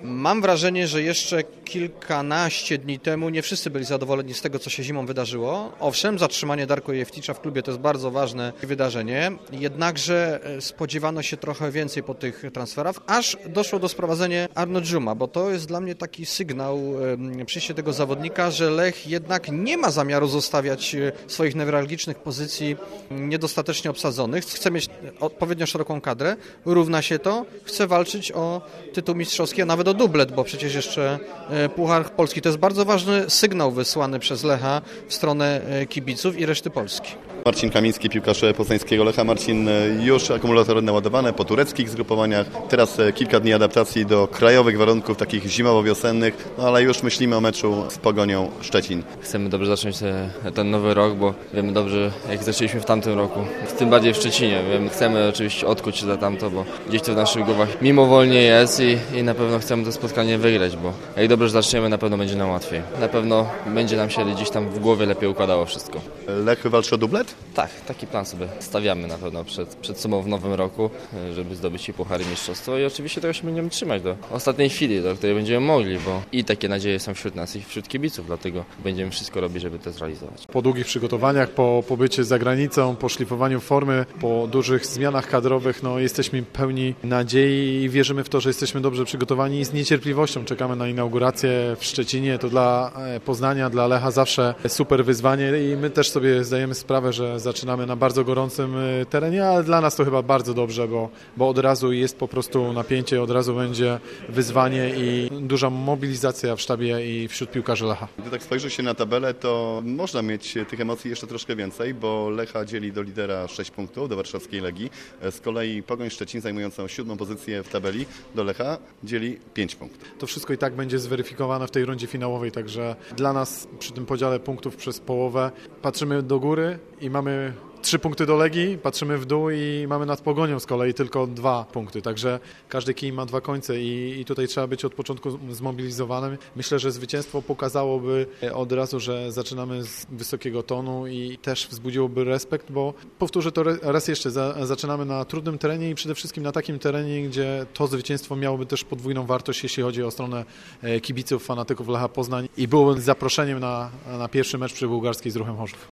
Mam wrażenie, że jeszcze kilkanaście dni temu nie wszyscy byli zadowoleni z tego, co się zimą wydarzyło. Owszem, zatrzymanie Darko Jewticza w klubie to jest bardzo ważne wydarzenie, jednakże spodziewano się trochę więcej po tych transferach, aż doszło do sprowadzenia Arno Dżuma, bo to jest dla mnie taki sygnał przyjście tego zawodnika, że Lech jednak nie ma zamiaru zostawiać swoich newralgicznych pozycji niedostatecznie obsadzonych. Chce mieć odpowiednio szeroką kadrę, równa się to, chce walczyć o tytuł mistrzowski, a nawet o dublet, bo przecież jeszcze Puchar Polski. To jest bardzo ważny sygnał wysłany przez Lecha w stronę kibiców i reszty Polski. Marcin Kamiński, piłkarz poznańskiego Lecha. Marcin, już akumulatory naładowane po tureckich zgrupowaniach, teraz kilka dni adaptacji do krajowych warunków, takich zimowo-wiosennych, no ale już myślimy o meczu z Pogonią Szczecin. Chcemy dobrze zacząć ten nowy rok, bo wiemy dobrze, jak zaczęliśmy w tamtym roku, tym bardziej w Szczecinie. Chcemy oczywiście odkuć się za tamto, bo gdzieś to w naszych głowach mimowolnie jest i na pewno chcemy to spotkanie wygrać, bo jak dobrze zaczniemy, na pewno będzie nam łatwiej. Na pewno będzie nam się gdzieś tam w głowie lepiej układało wszystko. Lech walczy o dublet? Tak, taki plan sobie stawiamy na pewno przed sobą w nowym roku, żeby zdobyć i puchar i mistrzostwo i oczywiście tego się będziemy trzymać do ostatniej chwili, do której będziemy mogli, bo i takie nadzieje są wśród nas i wśród kibiców, dlatego będziemy wszystko robić, żeby to zrealizować. Po długich przygotowaniach, po pobycie za granicą, po szlifowaniu formy, po dużych zmianach kadrowych, jesteśmy pełni nadziei i wierzymy w to, że jesteśmy dobrze przygotowani i z niecierpliwością czekamy na inaugurację w Szczecinie. To dla Poznania, dla Lecha zawsze super wyzwanie i my też sobie zdajemy sprawę, że zaczynamy na bardzo gorącym terenie, ale dla nas to chyba bardzo dobrze, bo od razu jest po prostu napięcie, od razu będzie wyzwanie i duża mobilizacja w sztabie i wśród piłkarzy Lecha. Gdy tak spojrzy się na tabelę, to można mieć tych emocji jeszcze troszkę więcej, bo Lecha dzieli do lidera 6 punktów, do warszawskiej Legii. Z kolei Pogoń Szczecin, zajmującą 7. pozycję w tabeli, do Lecha dzieli 5 punktów. To wszystko i tak będzie zweryfikowane w tej rundzie finałowej, także dla nas przy tym podziale punktów przez połowę patrzymy do góry i mamy 3 punkty do Legii, patrzymy w dół i mamy nad Pogonią z kolei tylko 2 punkty. Także każdy kij ma 2 końce i tutaj trzeba być od początku zmobilizowanym. Myślę, że zwycięstwo pokazałoby od razu, że zaczynamy z wysokiego tonu i też wzbudziłoby respekt, bo powtórzę to raz jeszcze, zaczynamy na trudnym terenie i przede wszystkim na takim terenie, gdzie to zwycięstwo miałoby też podwójną wartość, jeśli chodzi o stronę kibiców, fanatyków Lecha Poznań i byłoby zaproszeniem na pierwszy mecz przy Bułgarskiej z Ruchem Chorzów.